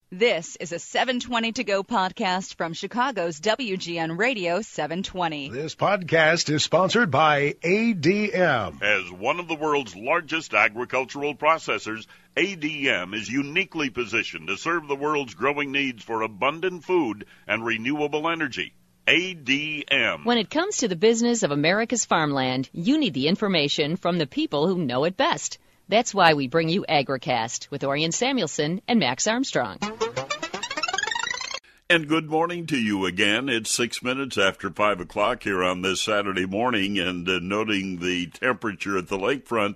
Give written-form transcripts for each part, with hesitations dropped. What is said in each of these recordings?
This is a 720 To Go podcast from Chicago's WGN Radio 720. This podcast is sponsored by ADM. As one of the world's largest agricultural processors, ADM is uniquely positioned to serve the world's growing needs for abundant food and renewable energy. ADM. When it comes to the business of America's farmland, you need the information from the people who know it best. That's why we bring you AgriCast with Orion Samuelson and Max Armstrong. And good morning to you again. It's 6 minutes after 5 o'clock here on this Saturday morning, and noting the temperature at the lakefront,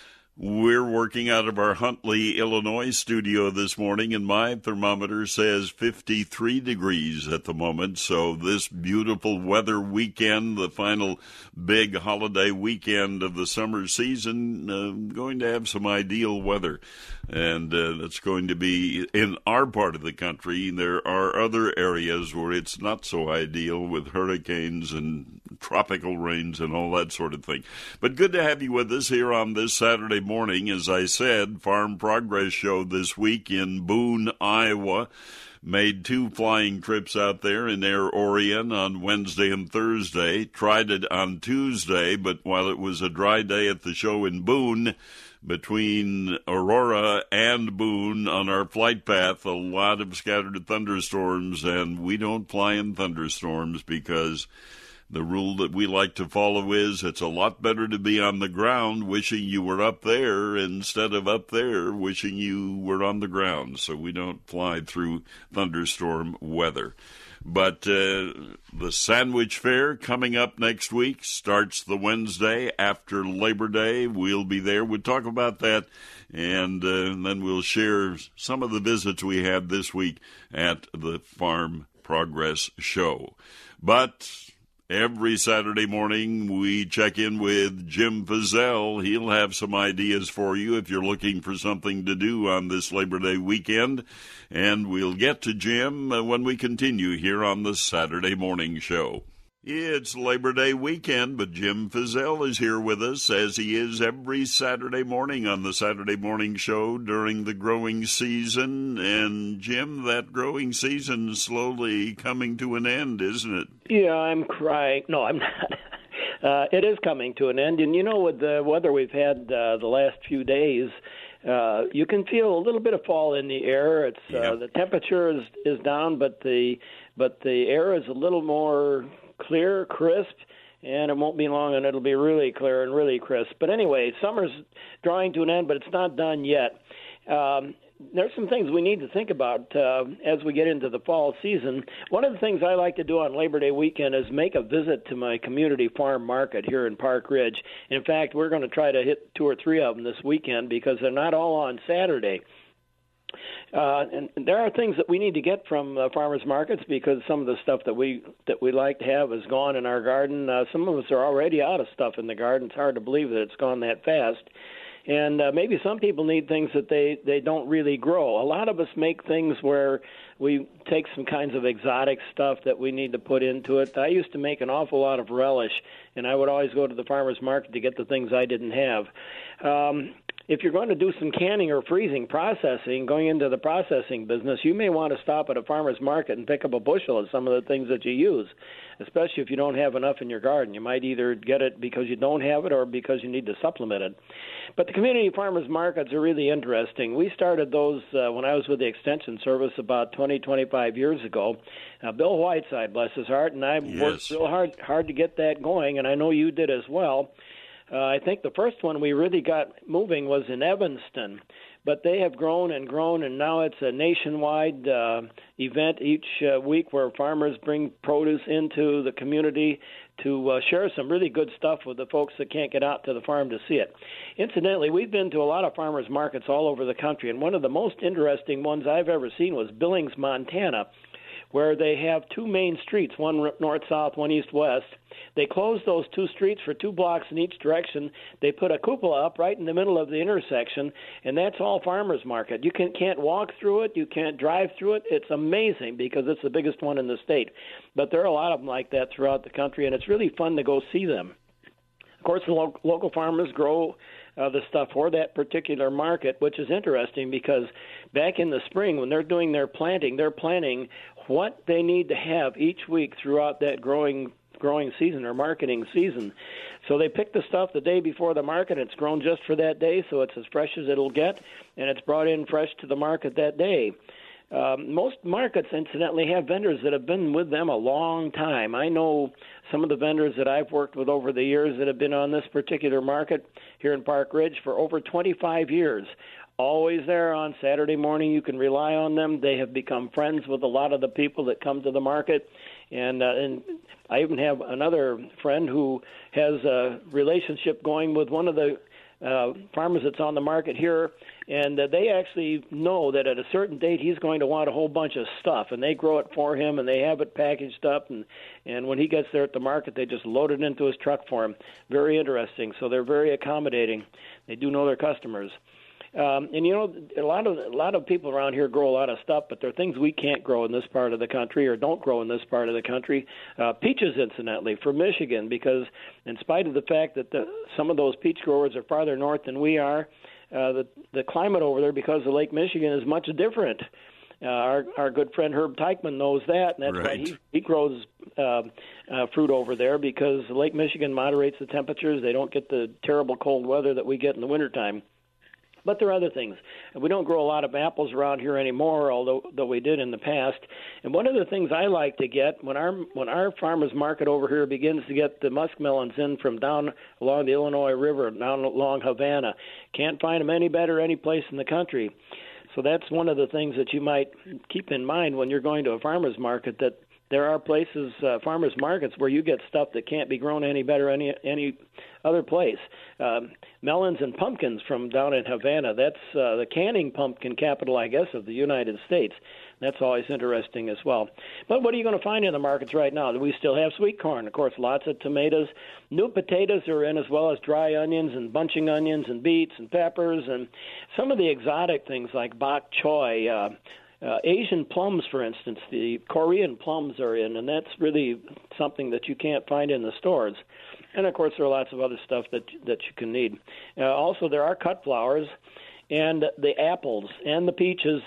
we're working out of our Huntley, Illinois studio this morning, and my thermometer says 53 degrees at the moment. So this beautiful weather weekend, the final big holiday weekend of the summer season, going to have some ideal weather. And that's going to be in our part of the country. There are other areas where it's not so ideal with hurricanes and tropical rains and all that sort of thing. But good to have you with us here on this Saturday morning. As I said, Farm Progress Show this week in Boone, Iowa. Made 2 flying trips out there in Air Orion on Wednesday and Thursday. Tried it on Tuesday, but while it was a dry day at the show in Boone, between Aurora and Boone on our flight path, a lot of scattered thunderstorms, and we don't fly in thunderstorms because the rule that we like to follow is it's a lot better to be on the ground wishing you were up there instead of up there wishing you were on the ground. So we don't fly through thunderstorm weather. But the Sandwich Fair coming up next week starts the Wednesday after Labor Day. We'll be there. We'll talk about that, and then we'll share some of the visits we had this week at the Farm Progress Show. But every Saturday morning, we check in with Jim Fizzell. He'll have some ideas for you if you're looking for something to do on this Labor Day weekend. And we'll get to Jim when we continue here on the Saturday Morning Show. It's Labor Day weekend, but Jim Fizzell is here with us, as he is every Saturday morning on the Saturday Morning Show during the growing season. And, Jim, that growing season is slowly coming to an end, isn't it? Yeah, I'm crying. No, I'm not. It is coming to an end. And, you know, with the weather we've had the last few days, you can feel a little bit of fall in the air. It's the temperature is down, but the air is a little more clear, crisp, and it won't be long and it'll be really clear and really crisp. But anyway, summer's drawing to an end, but it's not done yet. There's some things we need to think about as we get into the fall season. One of the things I like to do on Labor Day weekend is make a visit to my community farm market here in Park Ridge. In fact, we're going to try to hit 2 or 3 of them this weekend because they're not all on Saturday. And there are things that we need to get from farmers markets because some of the stuff that we like to have is gone in our garden. Some of us are already out of stuff in the garden. It's hard to believe that it's gone that fast. And maybe some people need things that they don't really grow. A lot of us make things where we take some kinds of exotic stuff that we need to put into it. I used to make an awful lot of relish, and I would always go to the farmer's market to get the things I didn't have. If you're going to do some canning or freezing processing, going into the processing business, you may want to stop at a farmer's market and pick up a bushel of some of the things that you use, especially if you don't have enough in your garden. You might either get it because you don't have it or because you need to supplement it. But the community farmers markets are really interesting. We started those when I was with the Extension Service about 25 years ago. Bill Whiteside, bless his heart, and I worked real hard to get that going, and I know you did as well. I think the first one we really got moving was in Evanston, but they have grown, and now it's a nationwide event each week where farmers bring produce into the community to share some really good stuff with the folks that can't get out to the farm to see it. Incidentally, we've been to a lot of farmers markets all over the country, and one of the most interesting ones I've ever seen was Billings, Montana, where they have 2 main streets, one north-south, one east-west. They closed those 2 streets for 2 blocks in each direction. They put a cupola up right in the middle of the intersection, and that's all farmers market. You can't walk through it. You can't drive through it. It's amazing because it's the biggest one in the state. But there are a lot of them like that throughout the country, and it's really fun to go see them. course, the local farmers grow the stuff for that particular market, which is interesting because back in the spring when they're doing their planting, they're planning what they need to have each week throughout that growing season or marketing season. So they pick the stuff the day before the market. It's grown just for that day, so it's as fresh as it'll get, and it's brought in fresh to the market that day. Most markets, incidentally, have vendors that have been with them a long time. I know some of the vendors that I've worked with over the years that have been on this particular market here in Park Ridge for over 25 years. Always there on Saturday morning. You can rely on them. They have become friends with a lot of the people that come to the market. And I even have another friend who has a relationship going with one of the farmers that's on the market here, and they actually know that at a certain date he's going to want a whole bunch of stuff, and they grow it for him, and they have it packaged up, and when he gets there at the market, they just load it into his truck for him. Very interesting. So they're very accommodating. They do know their customers. And, you know, a lot of people around here grow a lot of stuff, but there are things we can't grow in this part of the country or don't grow in this part of the country. Peaches, incidentally, from Michigan, because in spite of the fact that some of those peach growers are farther north than we are, the climate over there, because of Lake Michigan, is much different. Our good friend Herb Teichman knows that, and that's right. why he grows fruit over there, because Lake Michigan moderates the temperatures. They don't get the terrible cold weather that we get in the wintertime. But there are other things. We don't grow a lot of apples around here anymore, although we did in the past. And one of the things I like to get when our farmers market over here begins to get the muskmelons in from down along the Illinois River, down along Havana, can't find them any better any place in the country. So that's one of the things that you might keep in mind when you're going to a farmer's market, that there are places, farmers markets, where you get stuff that can't be grown any better any other place. Melons and pumpkins from down in Havana, that's the canning pumpkin capital, I guess, of the United States. That's always interesting as well. But what are you going to find in the markets right now? We still have sweet corn, of course, lots of tomatoes. New potatoes are in, as well as dry onions and bunching onions and beets and peppers, and some of the exotic things like bok choy. Asian plums, for instance, the Korean plums are in, and that's really something that you can't find in the stores. And, of course, there are lots of other stuff that you can need. Also, there are cut flowers and the apples and the peaches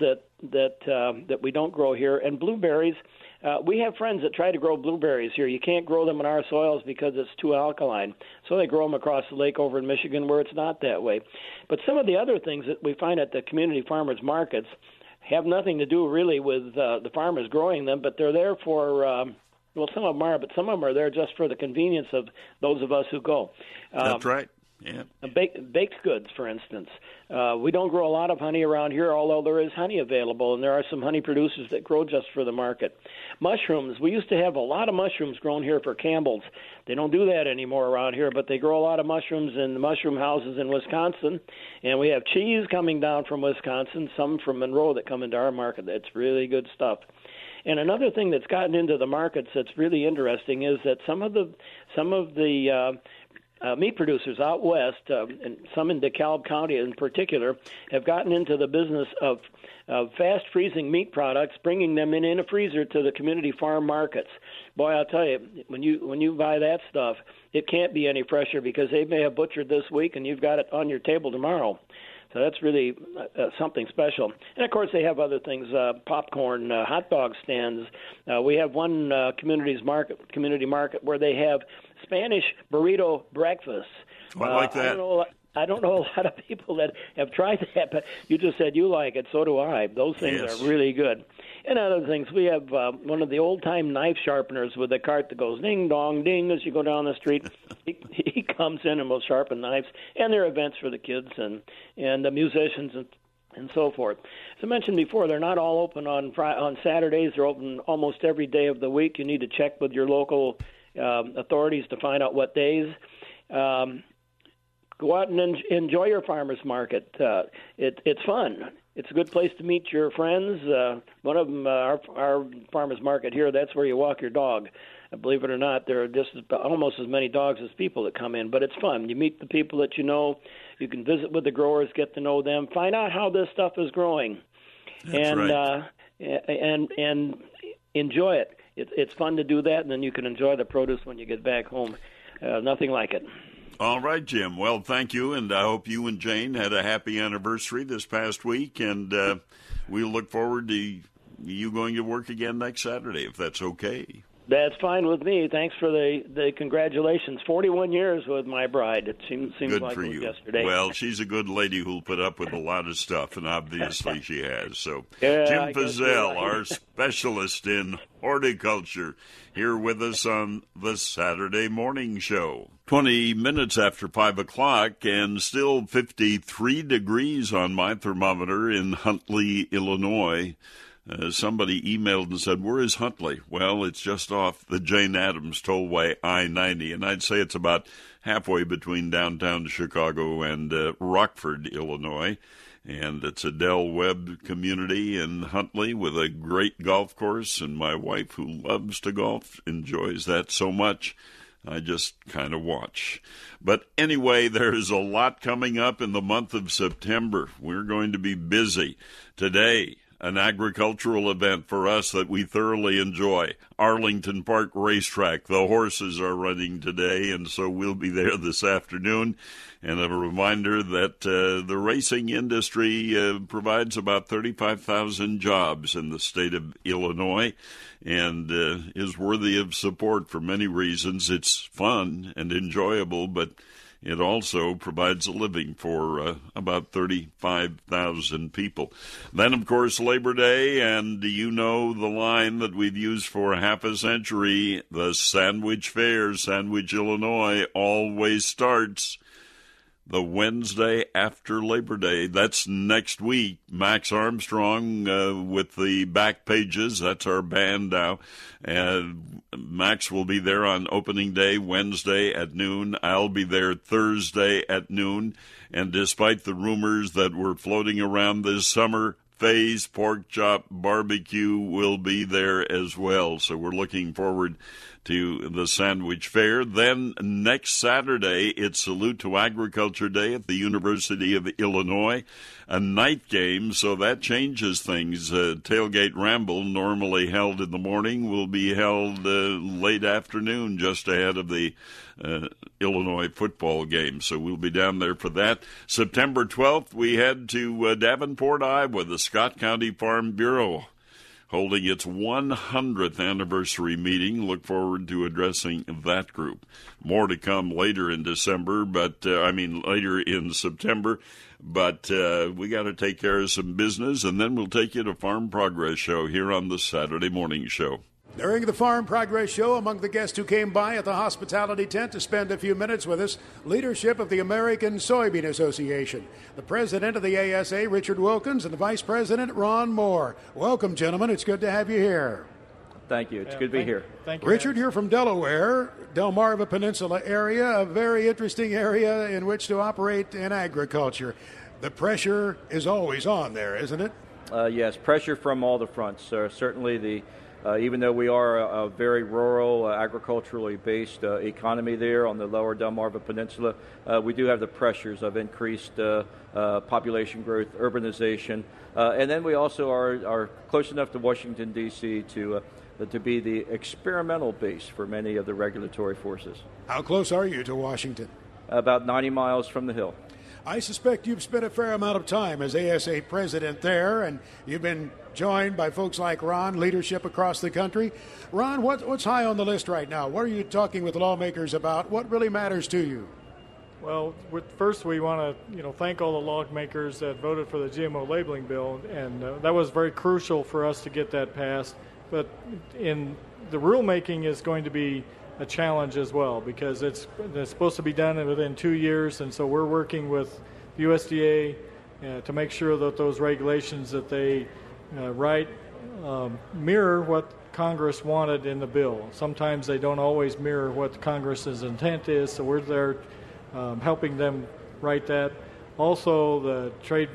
that we don't grow here, and blueberries. We have friends that try to grow blueberries here. You can't grow them in our soils because it's too alkaline. So they grow them across the lake over in Michigan where it's not that way. But some of the other things that we find at the community farmers markets have nothing to do really with the farmers growing them, but they're there for, some of them are, but some of them are there just for the convenience of those of us who go. That's right. Yeah. Baked goods, for instance. We don't grow a lot of honey around here, although there is honey available, and there are some honey producers that grow just for the market. Mushrooms. We used to have a lot of mushrooms grown here for Campbell's. They don't do that anymore around here, but they grow a lot of mushrooms in the mushroom houses in Wisconsin. And we have cheese coming down from Wisconsin, some from Monroe that come into our market. That's really good stuff. And another thing that's gotten into the markets that's really interesting is that some of the meat producers out west, and some in DeKalb County in particular, have gotten into the business of fast freezing meat products, bringing them in a freezer to the community farm markets. Boy, I'll tell you, when you buy that stuff, it can't be any fresher because they may have butchered this week and you've got it on your table tomorrow. So that's really something special. And, of course, they have other things, popcorn, hot dog stands. We have one community market where they have Spanish burrito breakfast. I like that. I don't know a lot of people that have tried that, but you just said you like it. So do I. Those things Yes. are really good. And other things, we have one of the old-time knife sharpeners with a cart that goes ding-dong, ding as you go down the street. He comes in and will sharpen knives. And there are events for the kids and the musicians and so forth. As I mentioned before, they're not all open on Saturdays. They're open almost every day of the week. You need to check with your local authorities to find out what days. Go out and enjoy your farmers market. It's fun. It's a good place to meet your friends. One of them, our farmers market here, that's where you walk your dog. Believe it or not, there are just almost as many dogs as people that come in, but it's fun. You meet the people that you know. You can visit with the growers, get to know them, find out how this stuff is growing, and enjoy it. It's fun to do that, and then you can enjoy the produce when you get back home. Nothing like it. All right, Jim. Well, thank you, and I hope you and Jane had a happy anniversary this past week, and we look forward to you going to work again next Saturday, if that's okay. That's fine with me. Thanks for the congratulations. 41 years with my bride. It seems good like for it was you. yesterday. Well, she's a good lady who'll put up with a lot of stuff, and obviously she has. So, yeah, Jim Fizzell, our specialist in horticulture, here with us on the Saturday Morning Show. 20 minutes after 5 o'clock, and still 53 degrees on my thermometer in Huntley, Illinois. Somebody emailed and said, where is Huntley? Well, it's just off the Jane Addams Tollway I-90, and I'd say it's about halfway between downtown Chicago and Rockford, Illinois. And it's a Del Webb community in Huntley with a great golf course, and my wife, who loves to golf, enjoys that so much. I just kind of watch. But anyway, there's a lot coming up in the month of September. We're going to be busy. Today, an agricultural event for us that we thoroughly enjoy. Arlington Park Racetrack. The horses are running today, and so we'll be there this afternoon. And a reminder that the racing industry provides about 35,000 jobs in the state of Illinois and is worthy of support for many reasons. It's fun and enjoyable, but it also provides a living for about 35,000 people. Then, of course, Labor Day, and you know the line that we've used for half a century, the Sandwich Fair, Sandwich, Illinois, always starts the Wednesday after Labor Day. That's next week. Max Armstrong with the Back Pages. That's our band now. Max will be there on opening day, Wednesday at noon. I'll be there Thursday at noon. And despite the rumors that were floating around this summer, Faye's Pork Chop Barbecue will be there as well. So we're looking forward to the Sandwich Fair. Then next Saturday, it's Salute to Agriculture Day at the University of Illinois, a night game, so that changes things. Tailgate Ramble, normally held in the morning, will be held late afternoon, just ahead of the Illinois football game. So we'll be down there for that. September 12th, we head to Davenport, Iowa, the Scott County Farm Bureau, holding its 100th anniversary meeting. Look forward to addressing that group. More to come later in December, later in September. But we got to take care of some business, and then we'll take you to Farm Progress Show here on the Saturday Morning Show. During the Farm Progress Show, among the guests who came by at the hospitality tent to spend a few minutes with us, leadership of the American Soybean Association, the president of the ASA, Richard Wilkins, and the vice president, Ron Moore. Welcome, gentlemen. It's good to have you here. Thank you. It's good to be here. Thank you, Richard, you're from Delaware, Delmarva Peninsula area, a very interesting area in which to operate in agriculture. The pressure is always on there, isn't it? Yes, pressure from all the fronts. Certainly even though we are a very rural, agriculturally based economy there on the lower Delmarva Peninsula, we do have the pressures of increased population growth, urbanization, and then we also are close enough to Washington, D.C. to be the experimental base for many of the regulatory forces. How close are you to Washington? About 90 miles from the Hill. I suspect you've spent a fair amount of time as ASA president there, and you've been joined by folks like Ron, leadership across the country. Ron, what's high on the list right now? What are you talking with lawmakers about? What really matters to you? Well, first we want to thank all the lawmakers that voted for the GMO labeling bill, and that was very crucial for us to get that passed. But in the rulemaking is going to be a challenge as well, because it's supposed to be done within 2 years, and so we're working with the USDA to make sure that those regulations that they write mirror what Congress wanted in the bill. Sometimes they don't always mirror what Congress's intent is, so we're there helping them write that. Also, the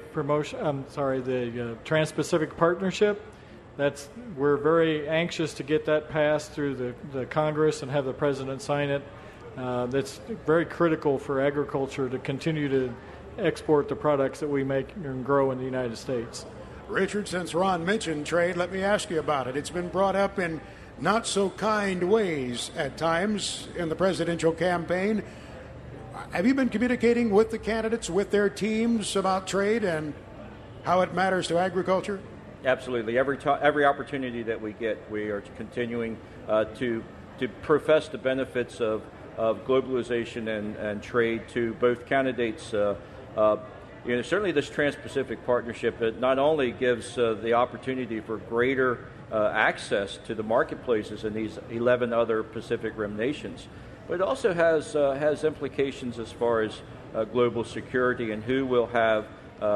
the Trans-Pacific Partnership. We're very anxious to get that passed through the Congress and have the president sign it. That's very critical for agriculture to continue to export the products that we make and grow in the United States. Richard, since Ron mentioned trade, let me ask you about it. It's been brought up in not so kind ways at times in the presidential campaign. Have you been communicating with the candidates, with their teams about trade and how it matters to agriculture? Absolutely. Every opportunity that we get, we are continuing to profess the benefits of globalization and trade to both candidates. Certainly this Trans-Pacific Partnership, it not only gives the opportunity for greater access to the marketplaces in these 11 other Pacific Rim nations, but it also has implications as far as global security and who will have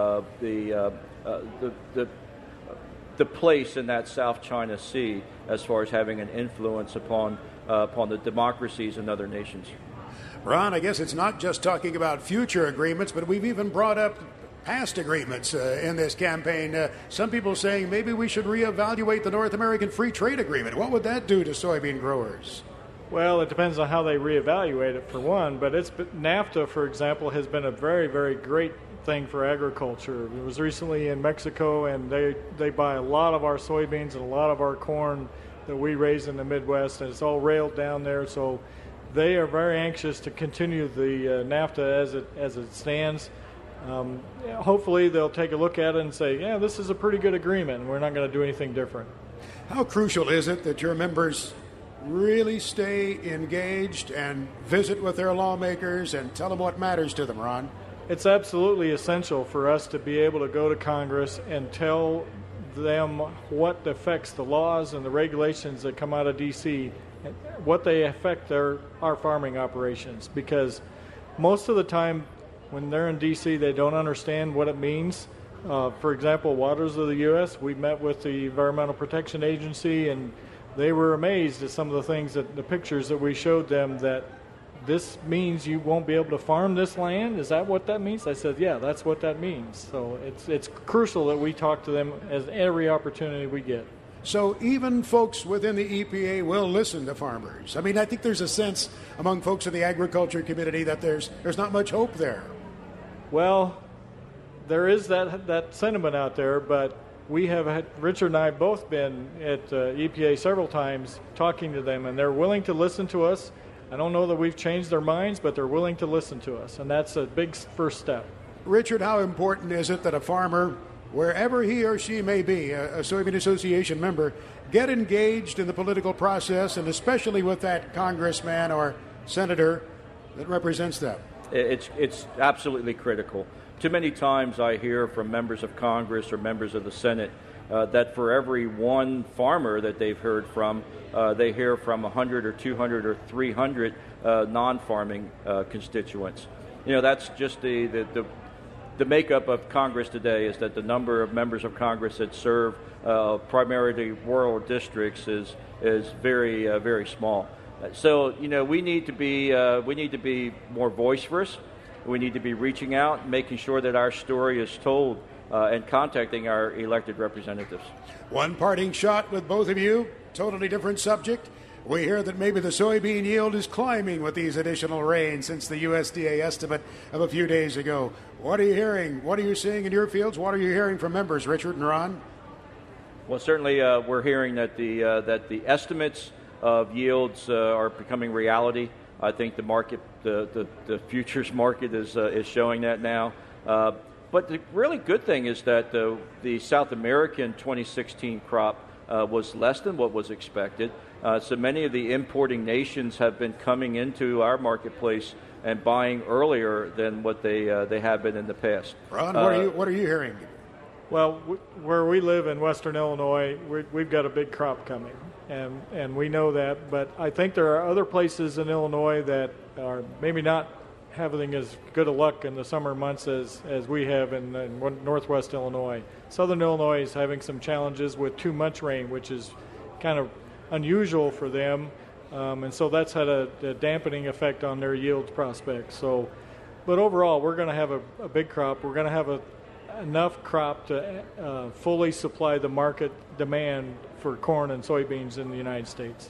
the place in that South China Sea as far as having an influence upon the democracies in other nations. Ron, I guess it's not just talking about future agreements, but we've even brought up past agreements in this campaign. Some people saying maybe we should reevaluate the North American Free Trade Agreement. What would that do to soybean growers? Well, it depends on how they reevaluate it, for one. But NAFTA, for example, has been a very, very great thing for agriculture. It was recently in Mexico, and they buy a lot of our soybeans and a lot of our corn that we raise in the Midwest, and it's all railed down there. So they are very anxious to continue the NAFTA as it stands. Hopefully they'll take a look at it and say, yeah, this is a pretty good agreement, and we're not going to do anything different. How crucial is it that your members really stay engaged and visit with their lawmakers and tell them what matters to them, Ron? It's absolutely essential for us to be able to go to Congress and tell them what affects the laws and the regulations that come out of D.C., what they affect our farming operations, because most of the time when they're in D.C. they don't understand what it means. For example, Waters of the U.S., we met with the Environmental Protection Agency, and they were amazed at some of the things, the pictures that we showed them, that this means you won't be able to farm this land? Is that what that means? I said, yeah, that's what that means. So it's crucial that we talk to them as every opportunity we get. So even folks within the EPA will listen to farmers. I mean, I think there's a sense among folks in the agriculture community that there's not much hope there. Well, there is that sentiment out there, but we have had, Richard and I have both been at EPA several times talking to them, and they're willing to listen to us. I don't know that we've changed their minds, but they're willing to listen to us, and that's a big first step. Richard, how important is it that a farmer, wherever he or she may be, a Soybean Association member, get engaged in the political process, and especially with that congressman or senator that represents them? It's absolutely critical. Too many times I hear from members of Congress or members of the Senate that for every one farmer that they've heard from, they hear from 100 or 200 or 300 non-farming constituents. That's just the makeup of Congress today, is that the number of members of Congress that serve primarily rural districts is very very small. So we need to be more vociferous. We need to be reaching out, making sure that our story is told, and contacting our elected representatives. One parting shot with both of you, totally different subject. We hear that maybe the soybean yield is climbing with these additional rains since the USDA estimate of a few days ago. What are you hearing? What are you seeing in your fields? What are you hearing from members, Richard and Ron? Well, certainly we're hearing that the estimates of yields are becoming reality. I think the market, the futures market is showing that now. But the really good thing is that the South American 2016 crop was less than what was expected. So many of the importing nations have been coming into our marketplace and buying earlier than what they have been in the past. Ron, what are you hearing? Well, where we live in Western Illinois, we've got a big crop coming, and we know that. But I think there are other places in Illinois that are maybe not having as good a luck in the summer months as we have in northwest Illinois. Southern Illinois is having some challenges with too much rain, which is kind of unusual for them, and so that's had a dampening effect on their yield prospects. So, but overall, we're going to have a big crop. We're going to have enough crop to fully supply the market demand for corn and soybeans in the United States.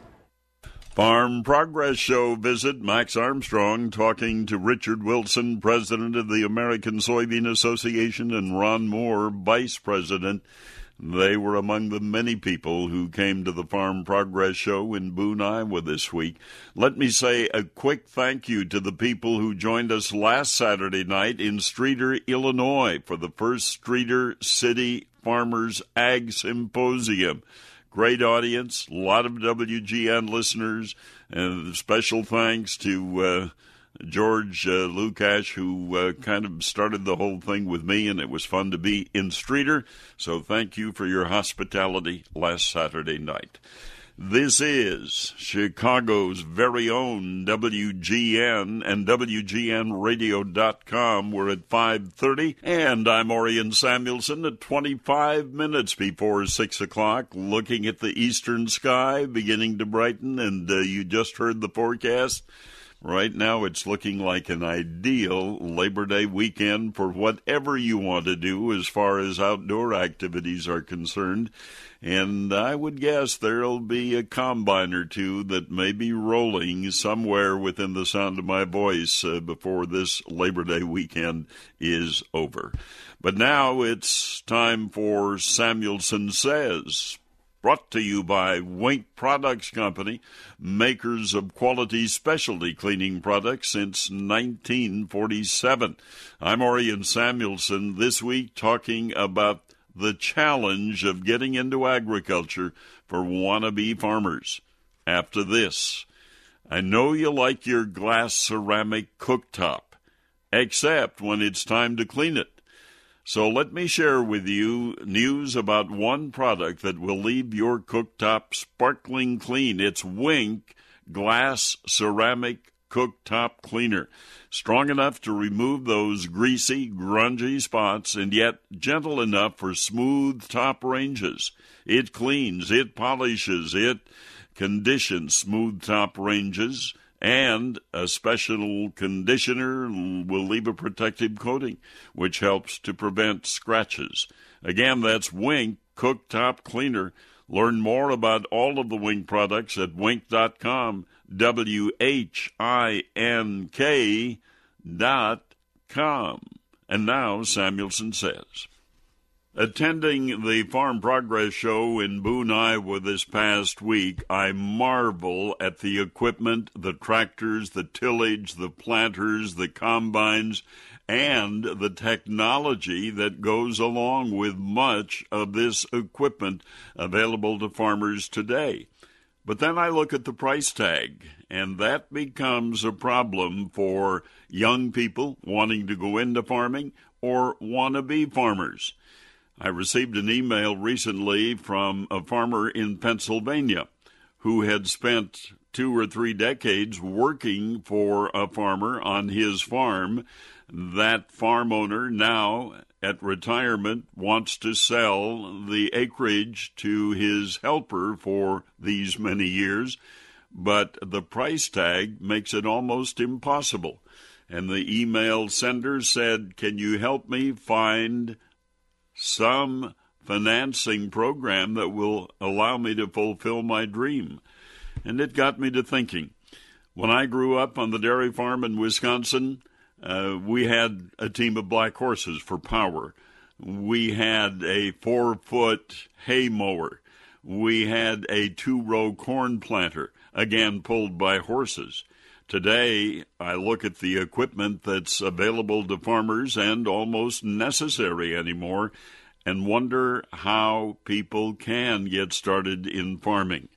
Farm Progress Show visit. Max Armstrong talking to Richard Wilson, president of the American Soybean Association, and Ron Moore, vice president. They were among the many people who came to the Farm Progress Show in Boone, Iowa this week. Let me say a quick thank you to the people who joined us last Saturday night in Streator, Illinois for the first Streator City Farmers Ag Symposium. Great audience, a lot of WGN listeners, and special thanks to George Lukash, who kind of started the whole thing with me, and it was fun to be in Streator. So thank you for your hospitality last Saturday night. This is Chicago's very own WGN and WGNradio.com. We're at 5:30, and I'm Orion Samuelson at 25 minutes before 6 o'clock, looking at the eastern sky beginning to brighten, and you just heard the forecast. Right now, it's looking like an ideal Labor Day weekend for whatever you want to do as far as outdoor activities are concerned. And I would guess there'll be a combine or two that may be rolling somewhere within the sound of my voice before this Labor Day weekend is over. But now it's time for Samuelson Says, brought to you by Wink Products Company, makers of quality specialty cleaning products since 1947. I'm Orion Samuelson, this week talking about the challenge of getting into agriculture for wannabe farmers. After this, I know you like your glass ceramic cooktop, except when it's time to clean it. So let me share with you news about one product that will leave your cooktop sparkling clean. It's Wink Glass Ceramic Cooktop Cleaner. Strong enough to remove those greasy, grungy spots, and yet gentle enough for smooth top ranges. It cleans, it polishes, it conditions smooth top ranges, and a special conditioner will leave a protective coating, which helps to prevent scratches. Again, that's Wink Cooktop Cleaner. Learn more about all of the Wink products at wink.com, WHINK.com. And now, Samuelson Says. Attending the Farm Progress Show in Boone, Iowa this past week, I marvel at the equipment, the tractors, the tillage, the planters, the combines, and the technology that goes along with much of this equipment available to farmers today. But then I look at the price tag, and that becomes a problem for young people wanting to go into farming or wannabe farmers. I received an email recently from a farmer in Pennsylvania who had spent 2 or 3 decades working for a farmer on his farm. That farm owner now at retirement wants to sell the acreage to his helper for these many years, but the price tag makes it almost impossible. And the email sender said, "Can you help me find some financing program that will allow me to fulfill my dream?" And it got me to thinking. When I grew up on the dairy farm in Wisconsin, we had a team of black horses for power. We had a 4-foot hay mower. We had a 2-row corn planter, again pulled by horses. Today, I look at the equipment that's available to farmers and almost necessary anymore and wonder how people can get started in farming.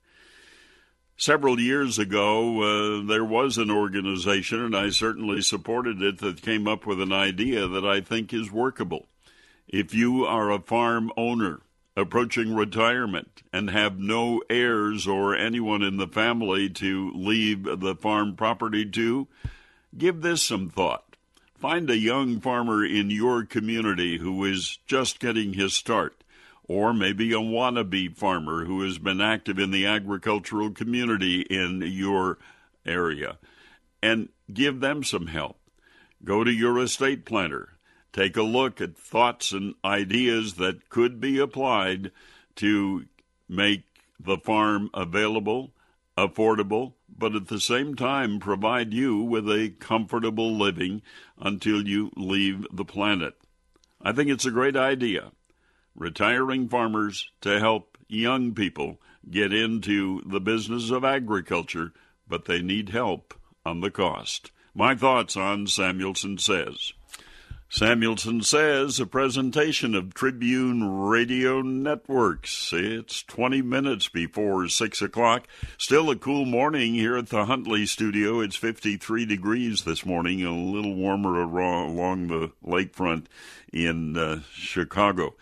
Several years ago, there was an organization, and I certainly supported it, that came up with an idea that I think is workable. If you are a farm owner approaching retirement and have no heirs or anyone in the family to leave the farm property to, give this some thought. Find a young farmer in your community who is just getting his start, or maybe a wannabe farmer who has been active in the agricultural community in your area, and give them some help. Go to your estate planner. Take a look at thoughts and ideas that could be applied to make the farm available, affordable, but at the same time provide you with a comfortable living until you leave the planet. I think it's a great idea. retiring farmers to help young people get into the business of agriculture, but they need help on the cost. My thoughts on Samuelson Says. Samuelson Says, a presentation of Tribune Radio Networks. It's 20 minutes before 6 o'clock. Still a cool morning here at the Huntley studio. It's 53 degrees this morning, a little warmer along the lakefront in Chicago.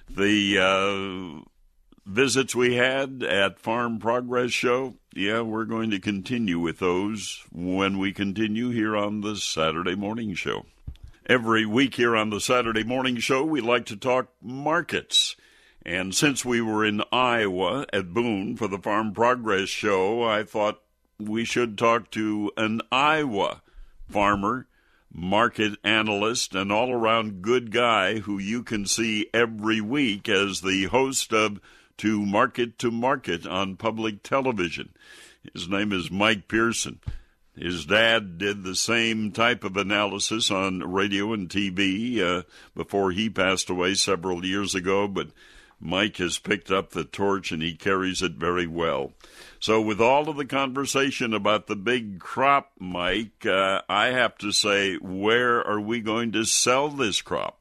The visits we had at Farm Progress Show, we're going to continue with those when we continue here on the Saturday Morning Show. Every week here on the Saturday Morning Show, we like to talk markets. And since we were in Iowa at Boone for the Farm Progress Show, I thought we should talk to an Iowa farmer, market analyst, and all-around good guy who you can see every week as the host of To Market on public television. His name is Mike Pearson. His dad did the same type of analysis on radio and TV before he passed away several years ago, but Mike has picked up the torch and he carries it very well. So with all of the conversation about the big crop, Mike, I have to say, where are we going to sell this crop?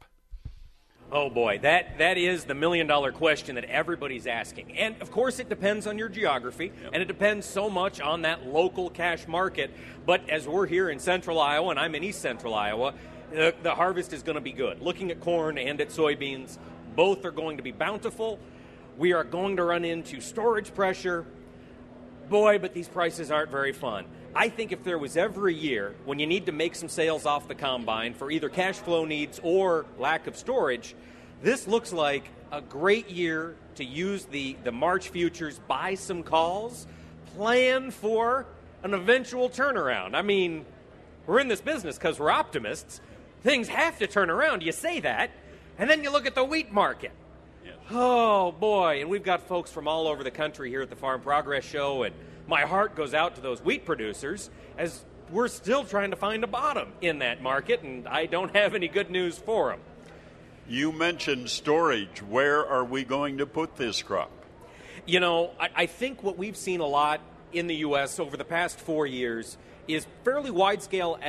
Oh, boy, that is the million-dollar question that everybody's asking. And, of course, it depends on your geography, and it depends so much on that local cash market. But as we're here in central Iowa, and I'm in east central Iowa, the harvest is going to be good. Looking at corn and at soybeans, both are going to be bountiful. We are going to run into storage pressure. Boy, but these prices aren't very fun. I think if there was ever a year when you need to make some sales off the combine for either cash flow needs or lack of storage, this looks like a great year to use the March futures, buy some calls, plan for an eventual turnaround. I mean, we're in this business because we're optimists. Things have to turn around. You say that, and then you look at the wheat market. Yeah. Oh, boy, and we've got folks from all over the country here at the Farm Progress Show, and my heart goes out to those wheat producers as we're still trying to find a bottom in that market, and I don't have any good news for them. You mentioned storage. Where are we going to put this crop? You know, I think what we've seen a lot in the U.S. over the past 4 years is fairly wide-scale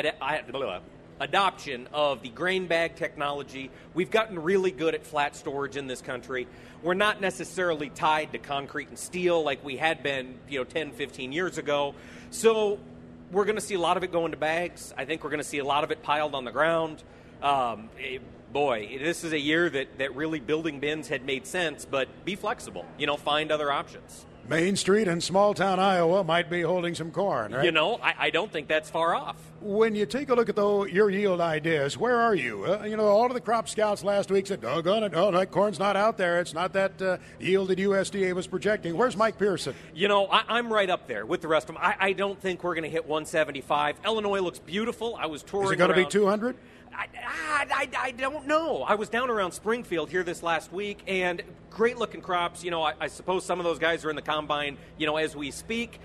adoption of the grain bag technology. We've gotten really good at flat storage in this country. We're not necessarily tied to concrete and steel like we had been, 10, 15 years ago. So we're going to see a lot of it go into bags. I think we're going to see a lot of it piled on the ground. Boy, this is a year that really building bins had made sense, but be flexible. Find other options. Main Street in small-town Iowa might be holding some corn, right? I don't think that's far off. When you take a look at your yield ideas, where are you? All of the crop scouts last week said, doggone it, that corn's not out there. It's not that yield that USDA was projecting. Where's Mike Pearson? I'm right up there with the rest of them. I don't think we're going to hit 175. Illinois looks beautiful. I was touring. Is it going to be 200? I don't know. I was down around Springfield here this last week, and great-looking crops. I suppose some of those guys are in the combine, as we speak.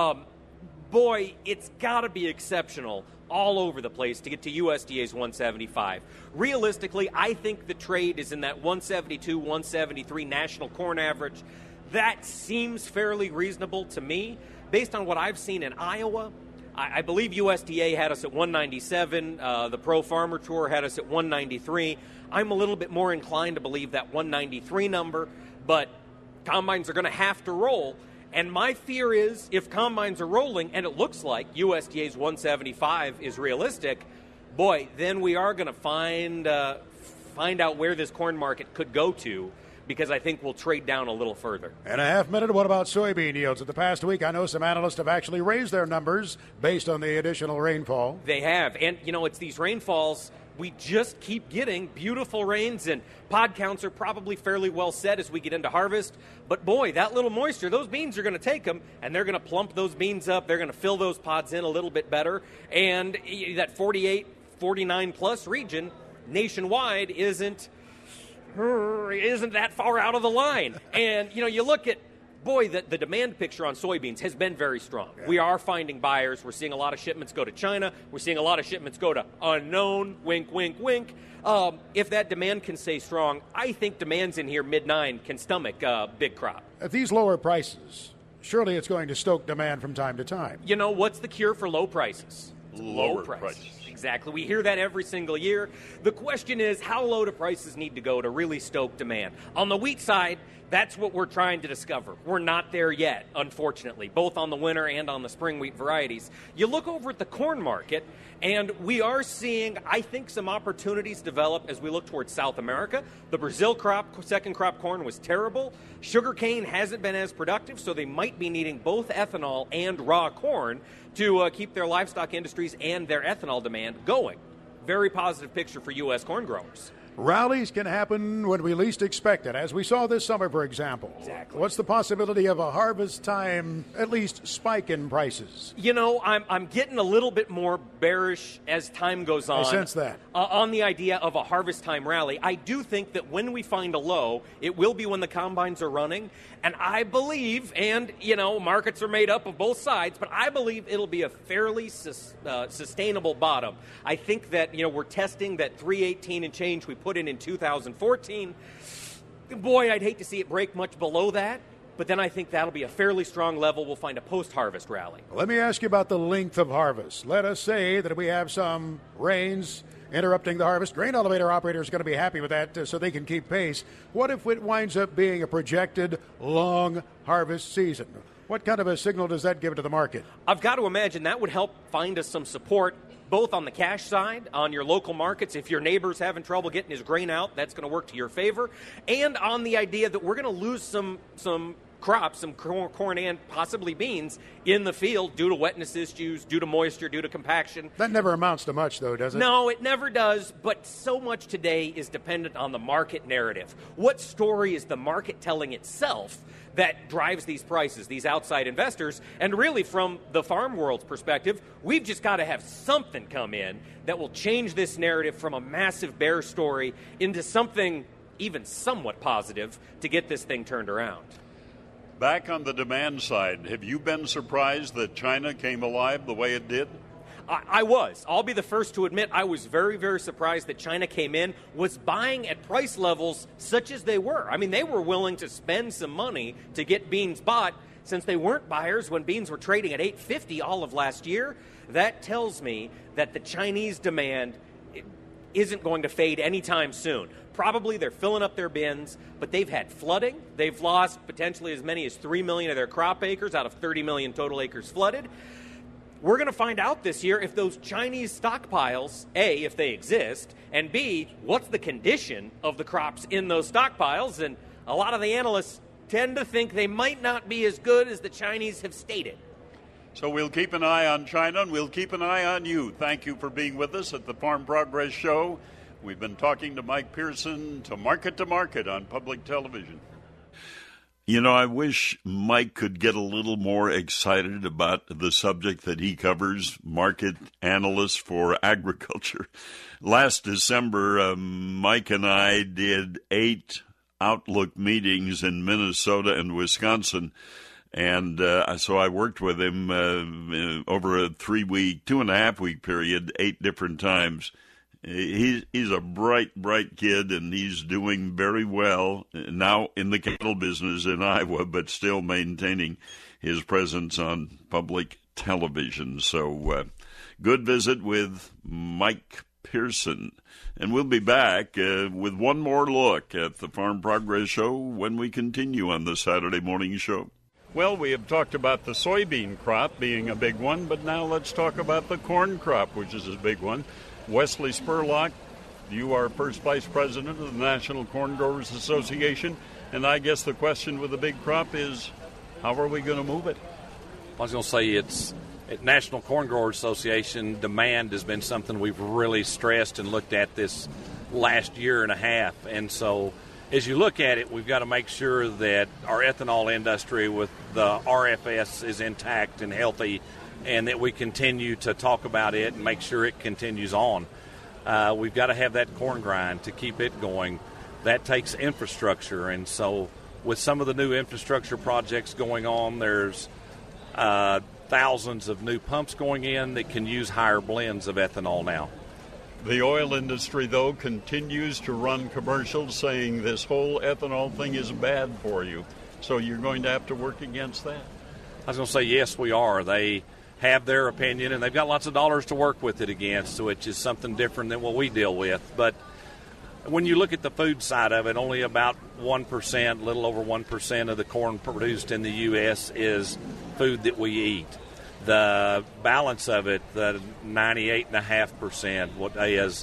Boy, it's got to be exceptional all over the place to get to USDA's 175. Realistically, I think the trade is in that 172, 173 national corn average. That seems fairly reasonable to me. Based on what I've seen in Iowa, I believe USDA had us at 197. The Pro Farmer Tour had us at 193. I'm a little bit more inclined to believe that 193 number, but combines are going to have to roll. And my fear is if combines are rolling, and it looks like USDA's 175 is realistic, boy, then we are going to find out where this corn market could go to, because I think we'll trade down a little further. In a half minute, what about soybean yields? In the past week, I know some analysts have actually raised their numbers based on the additional rainfall. They have. And, it's these rainfalls. We just keep getting beautiful rains, and pod counts are probably fairly well set as we get into harvest. But, boy, that little moisture, those beans are going to take them, and they're going to plump those beans up. They're going to fill those pods in a little bit better. And that 48, 49-plus region nationwide isn't that far out of the line. And, you look at boy, the demand picture on soybeans has been very strong. Yeah. We are finding buyers. We're seeing a lot of shipments go to China. We're seeing a lot of shipments go to unknown, wink, wink, wink. If that demand can stay strong, I think demands in here mid-9 can stomach big crop. At these lower prices, surely it's going to stoke demand from time to time. You know, what's the cure for low prices? Lower prices. Exactly. We hear that every single year. The question is, how low do prices need to go to really stoke demand? On the wheat side, that's what we're trying to discover. We're not there yet, unfortunately, both on the winter and on the spring wheat varieties. You look over at the corn market, and we are seeing, I think, some opportunities develop as we look towards South America. The Brazil crop, second crop corn, was terrible. Sugarcane hasn't been as productive, so they might be needing both ethanol and raw corn to keep their livestock industries and their ethanol demand going. Very positive picture for U.S. corn growers. Rallies can happen when we least expect it, as we saw this summer, for example. Exactly. What's the possibility of a harvest time, at least, spike in prices? You know, I'm getting a little bit more bearish as time goes on. I sense that. On the idea of a harvest time rally. I do think that when we find a low, it will be when the combines are running. And I believe, and, you know, markets are made up of both sides, but I believe it'll be a fairly sustainable bottom. I think that, you know, we're testing that 318 and change we put in 2014. Boy, I'd hate to see it break much below that, but then I think that'll be a fairly strong level. We'll find a post-harvest rally. Let me ask you about the length of harvest. Let us say that we have some rains interrupting the harvest. Grain elevator operators are going to be happy with that so they can keep pace. What if it winds up being a projected long harvest season? What kind of a signal does that give to the market? I've got to imagine that would help find us some support, both on the cash side, on your local markets. If your neighbor's having trouble getting his grain out, that's going to work to your favor. And on the idea that we're going to lose some crops, some corn and possibly beans in the field due to wetness issues, due to moisture, due to compaction. That never amounts to much, though, does it? No, it never does, but so much today is dependent on the market narrative. What story is the market telling itself that drives these prices, these outside investors? And really, from the farm world's perspective, we've just got to have something come in that will change this narrative from a massive bear story into something even somewhat positive to get this thing turned around. Back on the demand side, have you been surprised that China came alive the way it did? I was. I'll be the first to admit I was very, very surprised that China came in, was buying at price levels such as they were. I mean, they were willing to spend some money to get beans bought since they weren't buyers when beans were trading at $8.50 all of last year. That tells me that the Chinese demand isn't going to fade anytime soon. Probably they're filling up their bins, but they've had flooding. They've lost potentially as many as 3 million of their crop acres out of 30 million total acres flooded. We're going to find out this year if those Chinese stockpiles, A, if they exist, and B, what's the condition of the crops in those stockpiles. And a lot of the analysts tend to think they might not be as good as the Chinese have stated. So we'll keep an eye on China, and we'll keep an eye on you. Thank you for being with us at the Farm Progress Show. We've been talking to Mike Pearson to Market on public television. You know, I wish Mike could get a little more excited about the subject that he covers, market analyst for agriculture. Last December, Mike and I did 8 Outlook meetings in Minnesota and Wisconsin. And so I worked with him over a 2.5-week period, 8 different times. He's a bright kid, and he's doing very well now in the cattle business in Iowa, but still maintaining his presence on public television. So good visit with Mike Pearson. And we'll be back with one more look at the Farm Progress Show when we continue on the Saturday morning show. Well, we have talked about the soybean crop being a big one, but now let's talk about the corn crop, which is a big one. Wesley Spurlock, you are first vice president of the National Corn Growers Association, and I guess the question with the big crop is, how are we going to move it? I was going to say it's at National Corn Growers Association, demand has been something we've really stressed and looked at this last year and a half, and so as you look at it, we've got to make sure that our ethanol industry with the RFS is intact and healthy, and that we continue to talk about it and make sure it continues on. We've got to have that corn grind to keep it going. That takes infrastructure, and so with some of the new infrastructure projects going on, there's thousands of new pumps going in that can use higher blends of ethanol now. The oil industry, though, continues to run commercials saying this whole ethanol thing is bad for you. So you're going to have to work against that? I was going to say, yes, we are. They have their opinion, and they've got lots of dollars to work with it against, which is something different than what we deal with. But when you look at the food side of it, only about 1%, a little over 1% of the corn produced in the U.S. is food that we eat. The balance of it, the 98.5%, what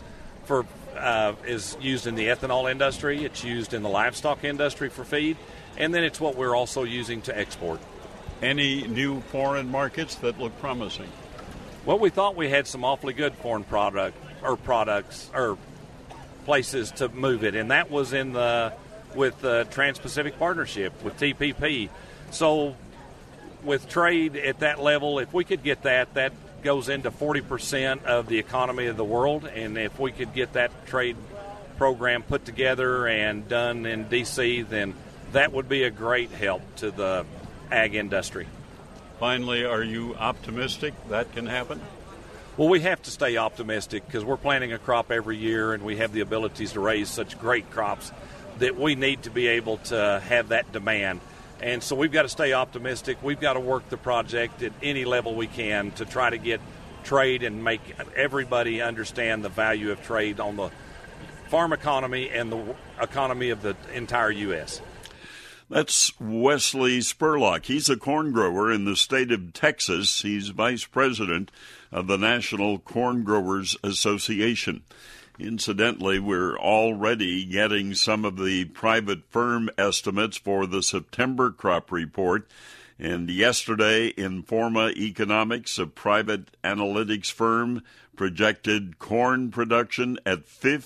is used in the ethanol industry. It's used in the livestock industry for feed, and then it's what we're also using to export. Any new foreign markets that look promising? Well, we thought we had some awfully good corn products or places to move it, and that was with the Trans-Pacific Partnership with TPP. So with trade at that level, if we could get that goes into 40% of the economy of the world, and if we could get that trade program put together and done in D.C., then that would be a great help to the ag industry. Finally, are you optimistic that can happen? Well, we have to stay optimistic because we're planting a crop every year, and we have the abilities to raise such great crops that we need to be able to have that demand. And so we've got to stay optimistic. We've got to work the project at any level we can to try to get trade and make everybody understand the value of trade on the farm economy and the economy of the entire U.S. That's Wesley Spurlock. He's a corn grower in the state of Texas. He's vice president of the National Corn Growers Association. Incidentally, we're already getting some of the private firm estimates for the September crop report. And yesterday, Informa Economics, a private analytics firm, projected corn production at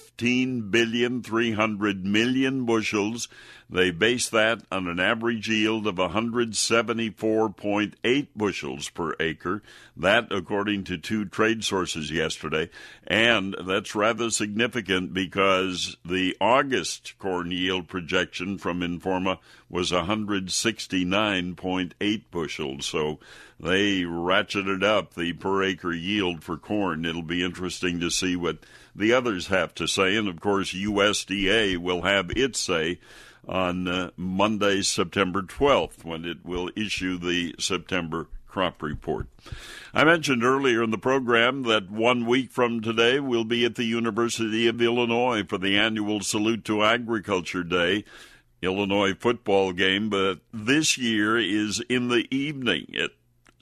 15,300,000,000 bushels. They base that on an average yield of 174.8 bushels per acre. That, according to two trade sources yesterday. And that's rather significant because the August corn yield projection from Informa was 169.8 bushels. So they ratcheted up the per acre yield for corn. It'll be interesting to see what the others have to say. And, of course, USDA will have its say on Monday, September 12th, when it will issue the September crop report. I mentioned earlier in the program that 1 week from today we'll be at the University of Illinois for the annual Salute to Agriculture Day Illinois football game, but this year is in the evening at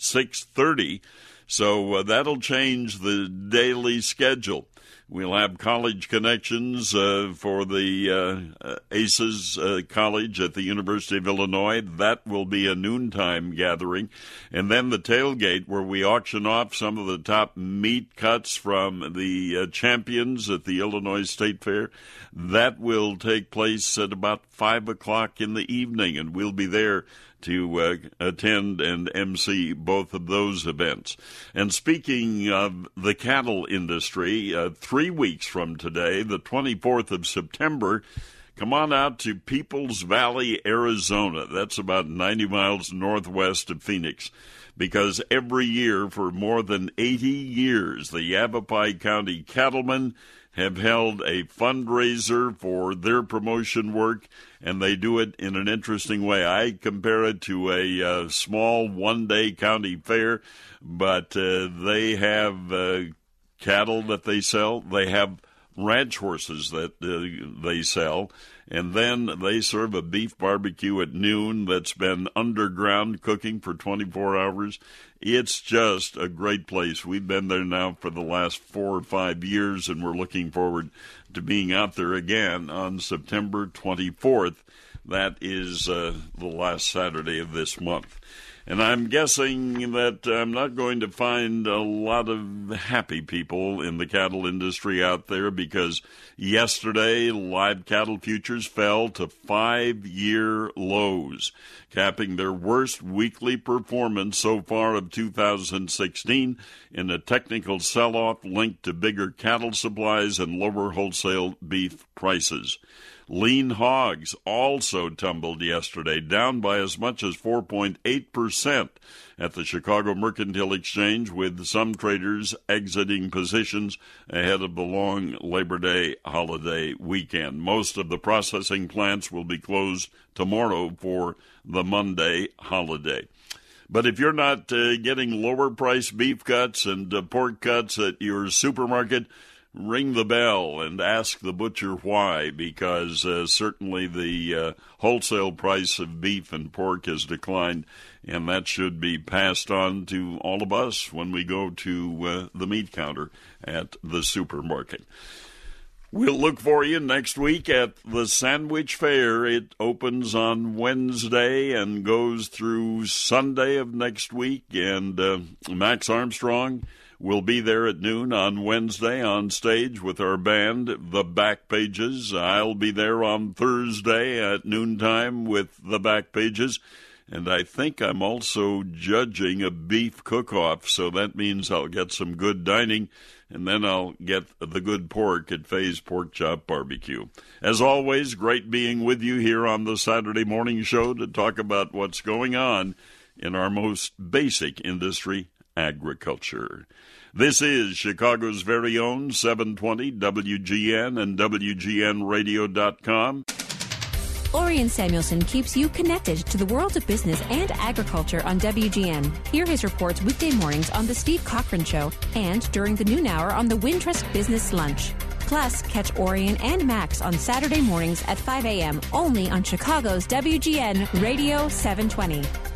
6:30, so that'll change the daily schedule. We'll have college connections for the ACES College at the University of Illinois. That will be a noontime gathering. And then the tailgate where we auction off some of the top meat cuts from the champions at the Illinois State Fair. That will take place at about 5 o'clock in the evening, and we'll be there to attend and MC both of those events. And speaking of the cattle industry, 3 weeks from today, the 24th of September, come on out to Peoples Valley, Arizona. That's about 90 miles northwest of Phoenix. Because every year for more than 80 years, the Yavapai County cattlemen have held a fundraiser for their promotion work, and they do it in an interesting way. I compare it to a small one-day county fair, but they have cattle that they sell. They have ranch horses that they sell, and then they serve a beef barbecue at noon that's been underground cooking for 24 hours. It's just a great place. We've been there now for the last 4 or 5 years, and we're looking forward to being out there again on September 24th. That is the last Saturday of this month. And I'm guessing that I'm not going to find a lot of happy people in the cattle industry out there, because yesterday live cattle futures fell to 5-year lows, capping their worst weekly performance so far of 2016 in a technical sell-off linked to bigger cattle supplies and lower wholesale beef prices. Lean hogs also tumbled yesterday, down by as much as 4.8% at the Chicago Mercantile Exchange, with some traders exiting positions ahead of the long Labor Day holiday weekend. Most of the processing plants will be closed tomorrow for the Monday holiday. But if you're not getting lower-priced beef cuts and pork cuts at your supermarket, ring the bell and ask the butcher why, because certainly the wholesale price of beef and pork has declined, and that should be passed on to all of us when we go to the meat counter at the supermarket. We'll look for you next week at the Sandwich Fair. It opens on Wednesday and goes through Sunday of next week, and Max Armstrong will be there at noon on Wednesday on stage with our band, The Back Pages. I'll be there on Thursday at noontime with The Back Pages. And I think I'm also judging a beef cook-off, so that means I'll get some good dining, and then I'll get the good pork at Faye's Pork Chop Barbecue. As always, great being with you here on the Saturday Morning Show to talk about what's going on in our most basic industry, agriculture. This is Chicago's very own 720 WGN and WGNradio.com. Orion Samuelson keeps you connected to the world of business and agriculture on WGN. Hear his reports weekday mornings on The Steve Cochran Show and during the noon hour on the Wintrust Business Lunch. Plus, catch Orion and Max on Saturday mornings at 5 a.m. only on Chicago's WGN Radio 720.